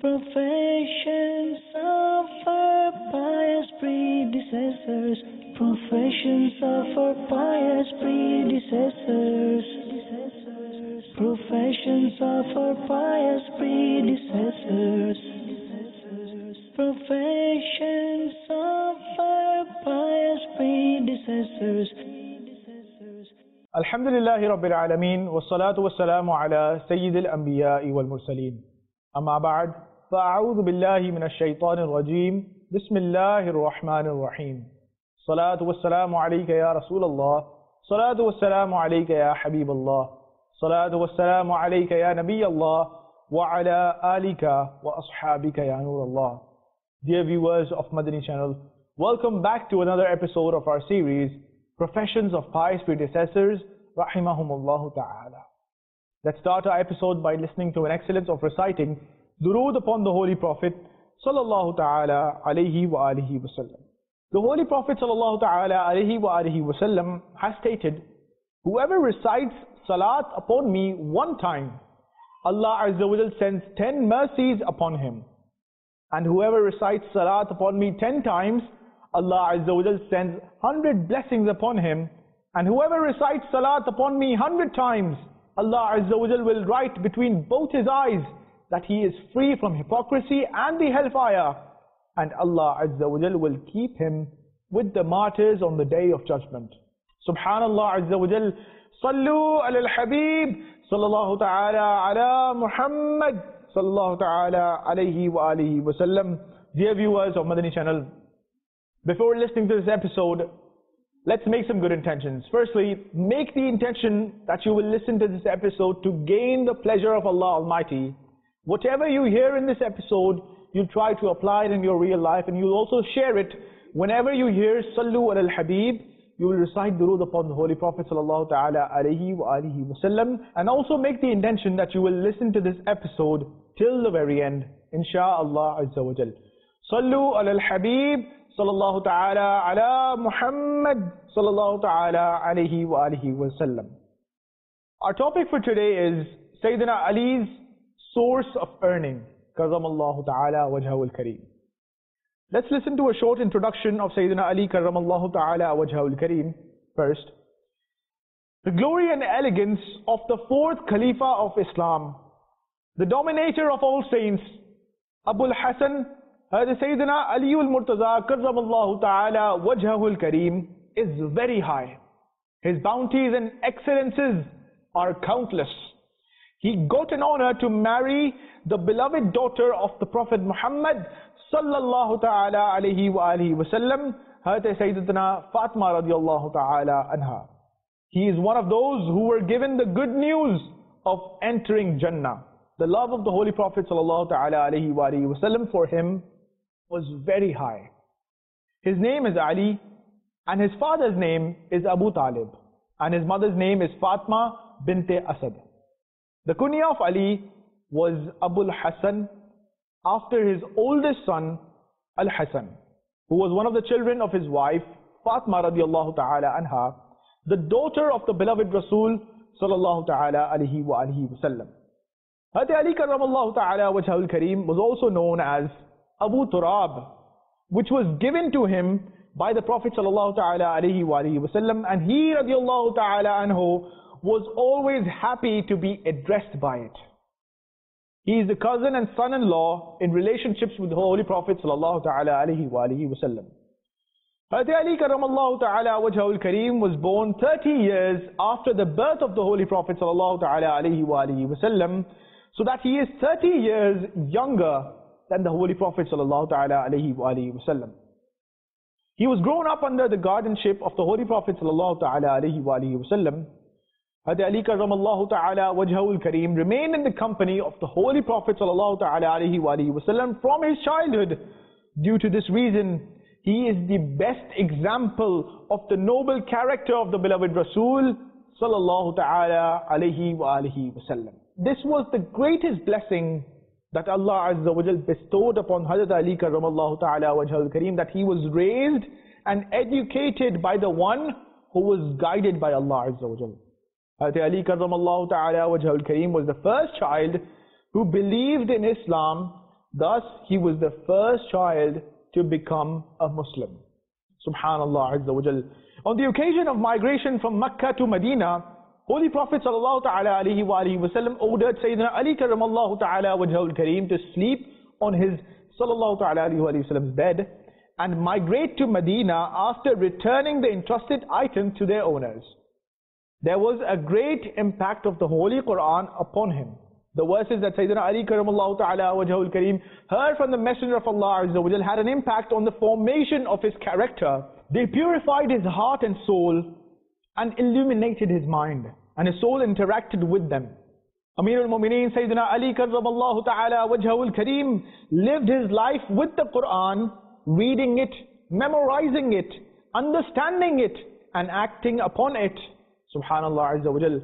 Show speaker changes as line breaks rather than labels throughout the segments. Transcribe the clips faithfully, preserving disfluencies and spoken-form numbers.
Professions of our pious predecessors, professions of our pious predecessors, professions of our pious predecessors, professions of our pious predecessors.
Alhamdulillahi Rabbil Alameen, wassalatu wassalamu ala Sayyidil Anbiya'i wal Mursaleen. Amma ba'd, fa'a'udhu billahi minash shaitanir rajeem. Bismillahir Rahmanir Rahim. Salatu wassalamu alayka ya Rasulallah. Salatu wassalamu alayka ya Habiballah. Salatu wassalamu alayka ya Nabiyallah. Wa ala alika wa ashabika ya Nurallah. Dear viewers of Madani channel, welcome back to another episode of our series, Professions of Pious Predecessors, Rahimahumullahu Ta'ala. Let's start our episode by listening to an excellence of reciting Durood upon the Holy Prophet Sallallahu Ta'ala alayhi wa alihi wa sallam. The Holy Prophet Sallallahu Ta'ala alayhi wa alihi wa sallam has stated, whoever recites Salat upon me one time, Allah Azza wa Jal sends ten mercies upon him. And whoever recites Salat upon me ten times, Allah Azza wa Jal sends hundred blessings upon him. And whoever recites Salat upon me hundred times, Allah Azza wa Jal will write between both his eyes that he is free from hypocrisy and the hellfire. And Allah Azza wa Jal will keep him with the martyrs on the day of judgment. Subhanallah Azza wa Jal. Sallu ala al-Habib sallallahu ta'ala ala Muhammad sallallahu ta'ala alayhi wa alihi wa sallam. Dear viewers of Madani channel, before listening to this episode, let's make some good intentions. Firstly, make the intention that you will listen to this episode to gain the pleasure of Allah Almighty. Whatever you hear in this episode, you try to apply it in your real life, and you'll also share it. Whenever you hear Sallu ala al-Habib, you will recite durood upon the Holy Prophet sallallahu ta'ala alayhi wa alihi wa sallam, and also make the intention that you will listen to this episode till the very end, insha'Allah Azza wa Jal. Sallu ala al-Habib sallallahu ta'ala ala Muhammad sallallahu ta'ala alayhi wa alihi wa sallam. Our topic for today is Sayyidina Ali's source of earning, karramallahu ta'ala wajhahu al-kareem. Let's listen to a short introduction of Sayyidina Ali karramallahu ta'ala wajhahu al-kareem first. The glory and elegance of the fourth Khalifa of Islam, the dominator of all saints, Abul Hasan Sayyidina Ali al-Murtaza karramallahu ta'ala wajhahu al-kareem, is very high. His bounties and excellences are countless. He got an honor to marry the beloved daughter of the Prophet Muhammad sallallahu ta'ala alayhi wa alihi wa sallam, Sayyidatina Fatima radiallahu ta'ala anha. He is one of those who were given the good news of entering Jannah. The love of the Holy Prophet sallallahu ta'ala alayhi wa alihi wa sallam for him was very high. His name is Ali, and his father's name is Abu Talib, and his mother's name is Fatma bint Asad. The kunya of Ali was Abul Hasan, after his oldest son Al-Hasan, who was one of the children of his wife Fatma radiallahu ta'ala anha, the daughter of the beloved Rasul sallallahu ta'ala alayhi wa alihi wa sallam. Hazrat Ali karramallahu ta'ala wajhahu al-kareem was also known as Abu Turab, which was given to him by the Prophet sallallahu ta'ala alayhi wa alihi wa sallam, and he radiallahu ta'ala anhu was always happy to be addressed by it. He is the cousin and son-in-law in relationships with the Holy Prophet sallallahu ta'ala alayhi wa alihi wa sallam. Hazrat Ali karramallahu ta'ala wajhahu al-kareem was born thirty years after the birth of the Holy Prophet sallallahu ta'ala alayhi wa alihi wa sallam, so that he is thirty years younger than the Holy Prophet sallallahu ta'ala alayhi wa alihi wa sallam. He was grown up under the guardianship of the Holy Prophet sallallahu ta'ala alayhi wa alihi wa sallam. Hazrat Ali karramallahu ta'ala wajhahu al-kareem remained in the company of the Holy Prophet sallallahu ta'ala alayhi wa alihi wa sallam from his childhood. Due to this reason, he is the best example of the noble character of the beloved Rasul sallallahu ta'ala alayhi wa alihi wa sallam. This was the greatest blessing that Allah Azza wa Jal bestowed upon Hazrat Ali karramallahu ta'ala wajhahu al-kareem, that he was raised and educated by the one who was guided by Allah Azza wa Jal. Hazrat Ali karramallahu ta'ala wajhahu al-kareem was the first child who believed in Islam Thus, he was the first child to become a Muslim. Subhanallah Azza wa Jal. On the occasion of migration from Mecca to Medina, Holy Prophet sallallahu ta'ala alayhi wa alihi wa sallam ordered Sayyidina Ali karramallahu ta'ala wajhahul kareem to sleep on his sallallahu ta'ala alayhi wa sallam's bed and migrate to Medina after returning the entrusted item to their owners. There was a great impact of the Holy Quran upon him. The verses that Sayyidina Ali karramallahu ta'ala wajhahul kareem heard from the Messenger of Allah Azza wa Jal had an impact on the formation of his character. They purified his heart and soul and illuminated his mind, and his soul interacted with them. Amir al-Mu'mineen Sayyidina Ali karramallahu ta'ala wajhahul kareem lived his life with the Quran, reading it, memorizing it, understanding it, and acting upon it. Subhanallah Azza wa Jal.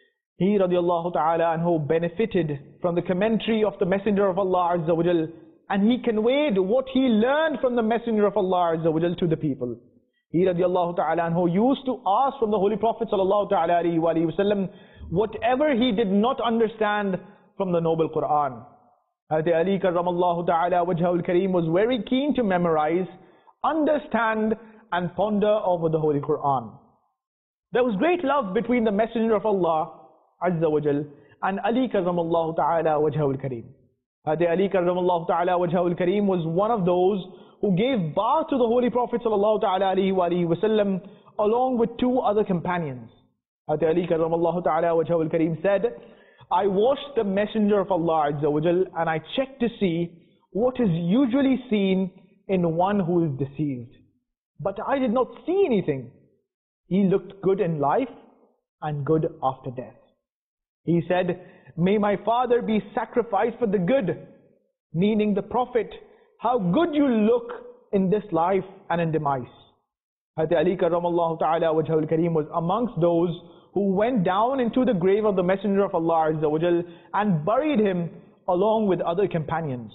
He radiallahu ta'ala anhu benefited from the commentary of the Messenger of Allah Azza wa Jal, and he conveyed what he learned from the Messenger of Allah Azza wa Jal to the people. He radiallahu ta'ala anhu used to ask from the Holy Prophet sallallahu ta'ala alayhi wa sallam whatever he did not understand from the noble Quran. Hazrat Ali karramallahu ta'ala wajhahul kareem was very keen to memorize, understand, and ponder over the Holy Quran. There was great love between the Messenger of Allah Azza wa Jal and Ali karramallahu ta'ala wajhahul kareem. Hazrat Ali karramallahu ta'ala wajhahul kareem was one of those who gave bath to the Holy Prophet sallallahu ta'ala alayhi wa alihi wa sallam along with two other companions. Hazrat Ali karramallahu ta'ala wajhahul kareem said, I washed the Messenger of Allah Azza wa Jal and I checked to see what is usually seen in one who is deceased. But I did not see anything. He looked good in life and good after death. He said, may my father be sacrificed for the good, meaning the Prophet, how good you look in this life and in demise. Hazrat Ali karramallahu ta'ala wajhahul kareem was amongst those who went down into the grave of the Messenger of Allah Azza wa Jal and buried him along with other companions.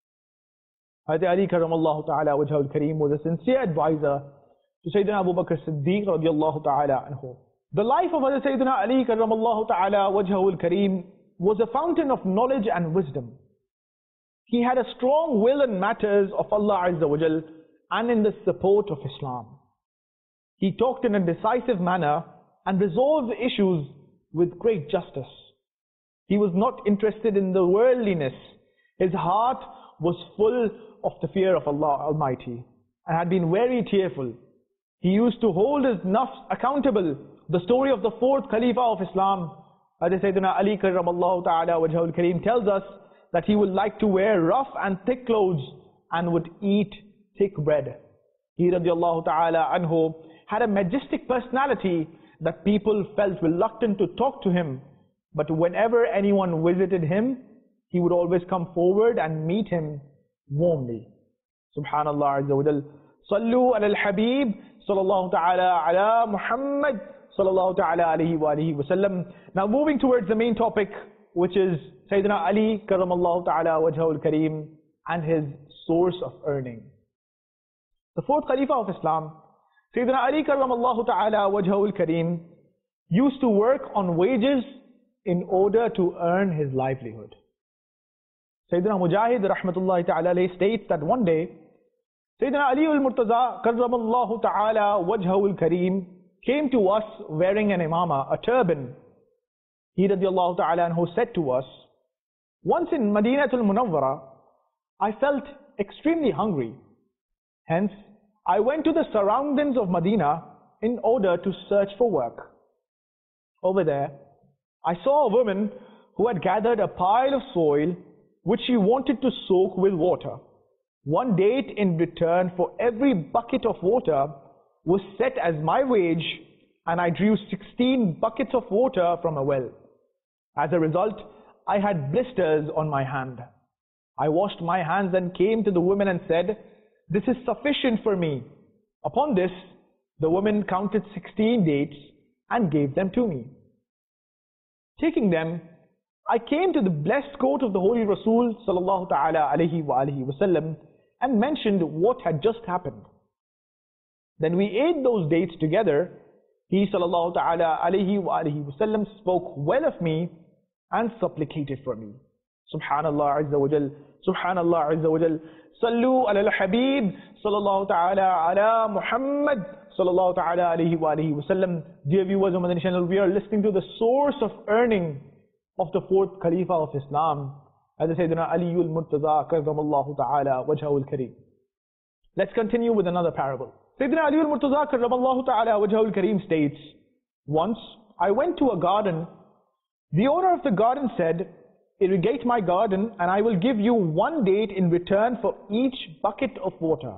Hazrat Ali karramallahu ta'ala wajhahul kareem was a sincere advisor to Sayyidina Abu Bakr Siddiq radiallahu ta'ala anhu. The life of Hazrat Sayyidina Ali karramallahu ta'ala wajhahul kareem was a fountain of knowledge and wisdom. He had a strong will in matters of Allah Azza wa Jal and in the support of Islam. He talked in a decisive manner and resolved issues with great justice. He was not interested in the worldliness. His heart was full of the fear of Allah Almighty and had been very tearful. He used to hold his nafs accountable. The story of the fourth Khalifa of Islam, Hazrat Sayyidina Ali karramallahu ta'ala wajhahul kareem, tells us that he would like to wear rough and thick clothes and would eat thick bread. He radiallahu ta'ala anhu had a majestic personality that people felt reluctant to talk to him. But whenever anyone visited him, he would always come forward and meet him warmly. Subhanallah Azza wa Jal. Sallu ala al-Habib sallallahu ta'ala ala Muhammad sallallahu ta'ala alayhi wa alihi wa sallam. Now moving towards the main topic, which is Sayyidina Ali karramallahu ta'ala wajhahul kareem and his source of earning. The fourth Khalifa of Islam, Sayyidina Ali karramallahu ta'ala wajhahul kareem, used to work on wages in order to earn his livelihood. Sayyidina Mujahid rahmatullahi ta'ala alayhi states that one day, Sayyidina Ali al-Murtaza karramallahu ta'ala wajhahul kareem came to us wearing an imama, a turban. He radiallahu ta'ala anhu said to us, once in Madinatul Munawwara, I felt extremely hungry. Hence, I went to the surroundings of Medina in order to search for work. Over there, I saw a woman who had gathered a pile of soil which she wanted to soak with water. One date in return for every bucket of water was set as my wage, and I drew sixteen buckets of water from a well. As a result, I had blisters on my hand. I washed my hands and came to the woman and said, this is sufficient for me. Upon this, the woman counted sixteen dates and gave them to me. Taking them, I came to the blessed court of the Holy Rasul sallallahu ta'ala alayhi wa alihi wa sallam and mentioned what had just happened. Then we ate those dates together. He sallallahu ta'ala alayhi wa alihi wa sallam spoke well of me and supplicated for me. Subhanallah Azza wa Jal. Subhanallah Azza wa Jal. Sallu ala al-Habib sallallahu ta'ala ala Muhammad sallallahu ta'ala alayhi wa alihi wa sallam. Dear viewers of Madani channel, we are listening to the source of earning of the fourth Khalifa of Islam, as Sayyidina Ali al-Murtaza karramallahu ta'ala wajhahu al-kareem. Let's continue with another parable. Sayyidina Ali al-Murtaza karramallahu ta'ala wajhahu al-kareem states, once I went to a garden. The owner of the garden said, irrigate my garden and I will give you one date in return for each bucket of water.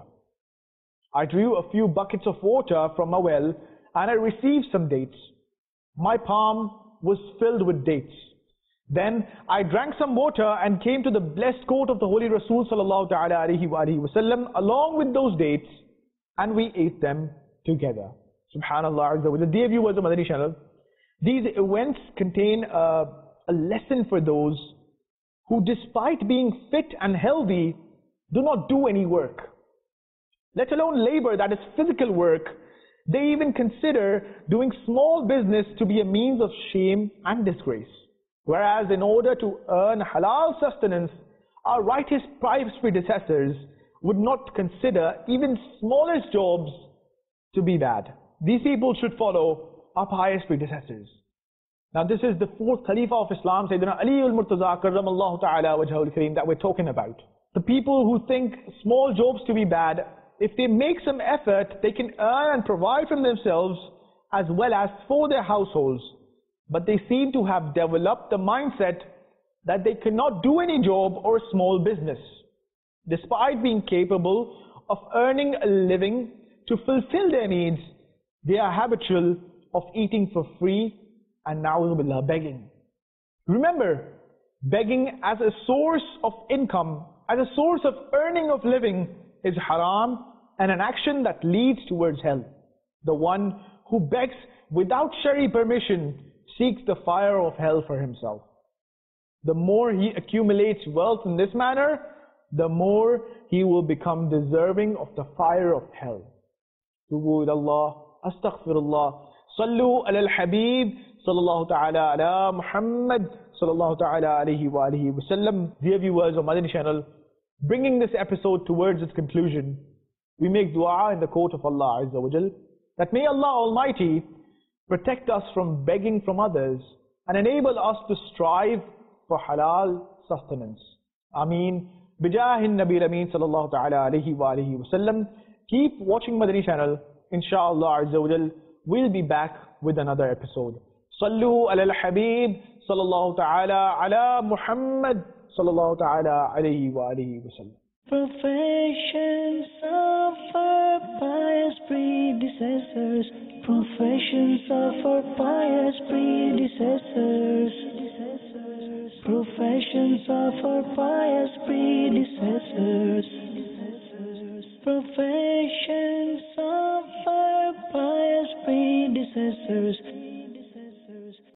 I drew a few buckets of water from a well and I received some dates. My palm was filled with dates. Then I drank some water and came to the blessed court of the Holy Rasul sallallahu ta'ala alayhi wa alihi wa sallam along with those dates, and we ate them together. Subhanallah Azza wa Jalla. Dear viewers of Madani channel, these events contain a, a lesson for those who, despite being fit and healthy, do not do any work. Let alone labor, that is physical work. They even consider doing small business to be a means of shame and disgrace. Whereas in order to earn halal sustenance, our righteous predecessors would not consider even smallest jobs to be bad. These people should follow our pious predecessors. Now this is the fourth Khalifa of Islam, Sayyidina Ali al-Murtaza karramallahu ta'ala wajhahu al-kareem, that we're talking about. The people who think small jobs to be bad, if they make some effort, they can earn and provide for themselves as well as for their households. But they seem to have developed the mindset that they cannot do any job or small business. Despite being capable of earning a living to fulfill their needs, they are habitual of eating for free and na'udhu begging. Remember, begging as a source of income, as a source of earning of living, is haram and an action that leads towards hell. The one who begs without Shari permission seeks the fire of hell for himself. The more he accumulates wealth in this manner, the more he will become deserving of the fire of hell. Tubu ila Allah, astaghfirullah, sallu ala al-Habib sallallahu ta'ala ala Muhammad sallallahu ta'ala alayhi wa alihi wa sallam. Dear viewers of Madani channel, bringing this episode towards its conclusion, we make dua in the court of Allah Azza wa Jal, that may Allah Almighty protect us from begging from others and enable us to strive for halal sustenance. Ameen. Bijahin Nabi Ameen sallallahu ta'ala alayhi wa alihi wa sallam. Keep watching Madani channel. Insha'Allah Azza wa Jal, we'll be back with another episode. Sallu ala al-Habib sallallahu ta'ala ala Muhammad sallallahu ta'ala alayhi wa alihi wa sallam.
Professions of our pious predecessors, professions of our pious predecessors, professions of our pious predecessors, professions of our pious predecessors.